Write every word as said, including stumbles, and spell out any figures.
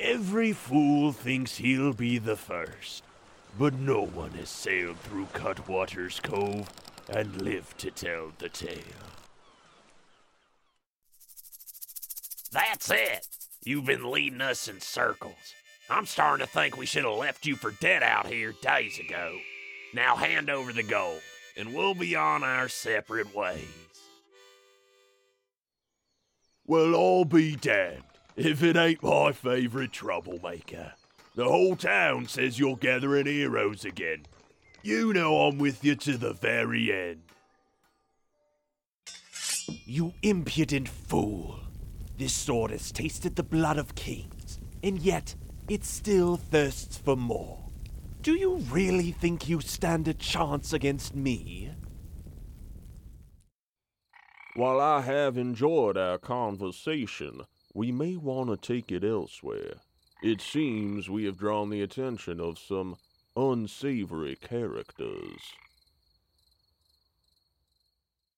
Every fool thinks he'll be the first, but no one has sailed through Cutwater's Cove and lived to tell the tale. That's it! You've been leading us in circles. I'm starting to think we should have left you for dead out here days ago. Now hand over the gold, and we'll be on our separate ways. Well, I'll be damned if it ain't my favorite troublemaker. The whole town says you're gathering heroes again. You know I'm with you to the very end. You impudent fool! This sword has tasted the blood of kings, and yet it still thirsts for more. Do you really think you stand a chance against me? While I have enjoyed our conversation, we may want to take it elsewhere. It seems we have drawn the attention of some unsavory characters.